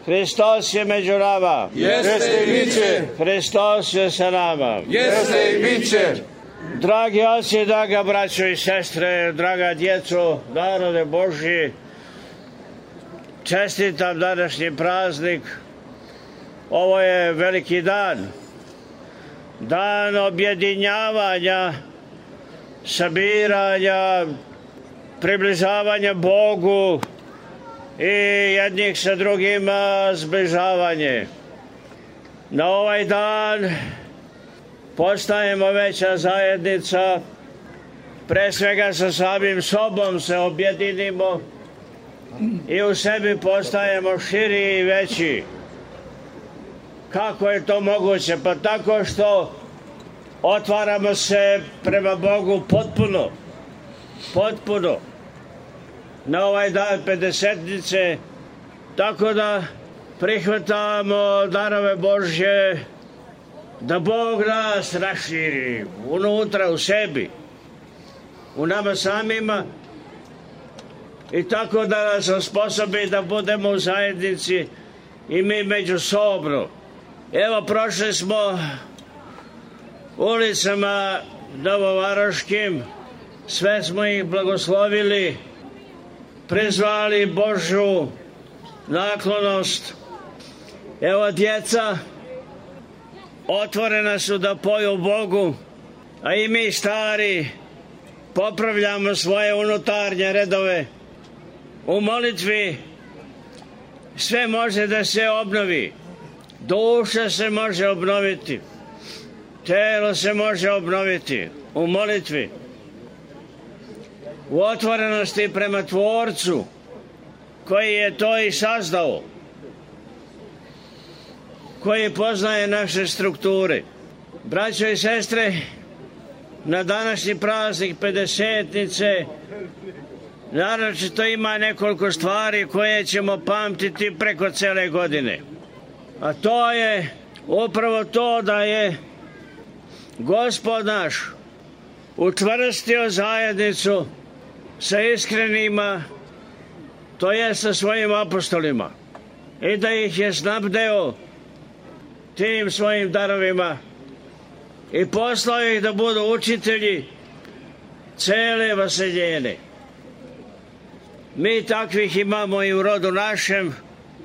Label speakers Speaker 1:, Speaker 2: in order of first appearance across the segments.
Speaker 1: Hristos je među nama.
Speaker 2: Jeste i biće.
Speaker 1: Hristos je sa nama.
Speaker 2: Jeste i biće.
Speaker 1: Dragi oci, draga braćo i sestre, draga djeco, narode Božji, čestitam današnji praznik. Ovo je veliki dan. Dan objedinjavanja, sabiranja, približavanja Bogu i jednih sa drugima zbližavanje. Na ovaj dan postajemo veća zajednica, pre svega sa samim sobom se objedinimo i u sebi postajemo širi i veći. Kako je to moguće? Pa tako što otvaramo se prema Bogu potpuno na ovaj dan Pedesetnice, tako da prihvatamo darove Božje, da Bog nas raširi unutra u sebi, u nama samima, i tako da nas osposobi da budemo u zajednici i mi međusobno. Evo, prošli smo ulicama novovaroškim, sve smo ih blagoslovili, prizvali Božju naklonost. Evo, djeca otvorena su da poju Bogu, a i mi stari popravljamo svoje unutarnje redove. U molitvi sve može da se obnovi. Duša se može obnoviti, telo se može obnoviti u molitvi, u otvorenosti prema Tvorcu koji je to i sazdao, koji poznaje naše strukture. Braćo i sestre, na današnji praznik Pedesetnice naročito ima nekoliko stvari koje ćemo pamtiti preko cele godine. A to je upravo to da je Gospod naš učvrstio zajednicu sa iskrenima, to je sa svojim apostolima, i da ih je snabdeo tim svojim darovima i poslao ih da budu učitelji cele vaseljene. Mi takvih imamo i u rodu našem,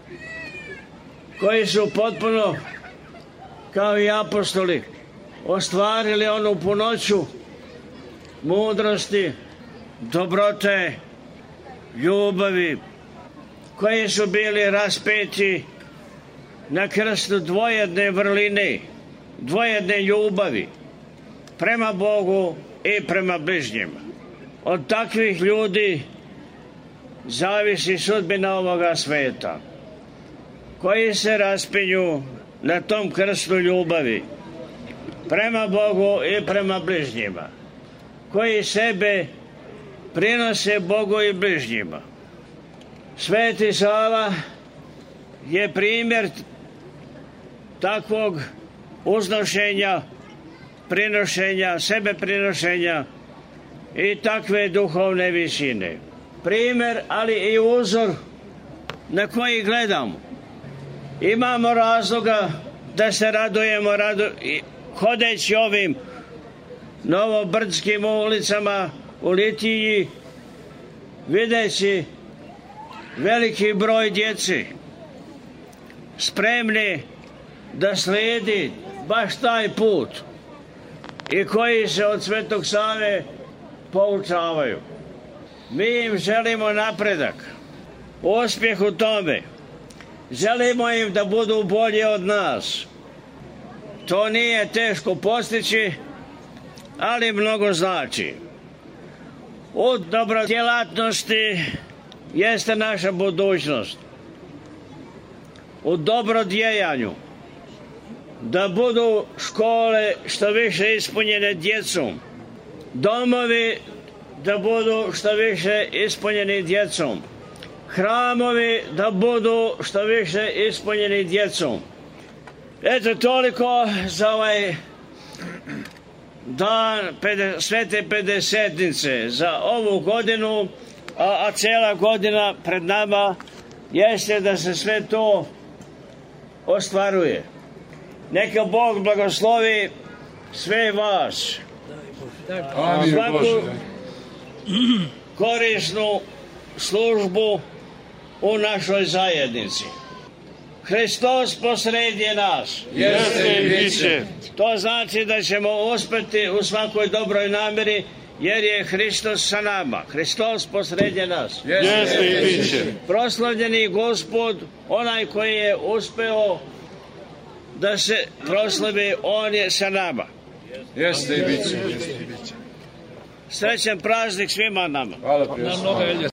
Speaker 1: koji su potpuno, kao i apostoli, ostvarili onu punoću mudrosti, dobrote, ljubavi, koji su bili raspeti na krstu dvojedne vrline, dvojedne ljubavi prema Bogu i prema bližnjima. Od takvih ljudi zavisi sudbina ovoga sveta, koji se raspinju na tom krstu ljubavi prema Bogu i prema bližnjima, koji sebe prinose Bogu i bližnjima. Sveti Sava je primjer takvog uznošenja, prinošenja, sebe prinošenja i takve duhovne visine. Primjer, ali i uzor na koji gledamo. Imamo razloga da se radujemo hodeći ovim novobrdskim ulicama u Litiji, videći veliki broj djeci spremni da slijedi baš taj put i koji se od Svetog Save poučavaju. Mi im želimo napredak, uspjeh u tome. Želimo im da budu bolji od nas. To nije teško postići, ali mnogo znači. U dobrodjelatnosti jeste naša budućnost. U dobrodjejanju. Da budu škole što više ispunjene djecom. Domovi da budu što više ispunjeni djecom. Hramovi da budu što više ispunjeni djecom. Eto, toliko za ovaj dan Svete Pedesetnice, za ovu godinu, a cijela godina pred nama jeste da se sve to ostvaruje. Neka Bog blagoslovi sve vas.
Speaker 2: Amin
Speaker 1: Svaku
Speaker 2: Bože.
Speaker 1: korisnu službu u našoj zajednici. Hristos posredje nas.
Speaker 2: Jeste i bit će.
Speaker 1: To znači da ćemo uspeti u svakoj dobroj namjeri, jer je Hristos sa nama. Hristos posredje nas.
Speaker 2: Jeste i bit će.
Speaker 1: Proslavljeni Gospod, onaj koji je uspeo da se proslavi, on je sa nama.
Speaker 2: Jeste i bit će.
Speaker 1: Srećan praznik svima nama.
Speaker 2: Hvala prijatelju.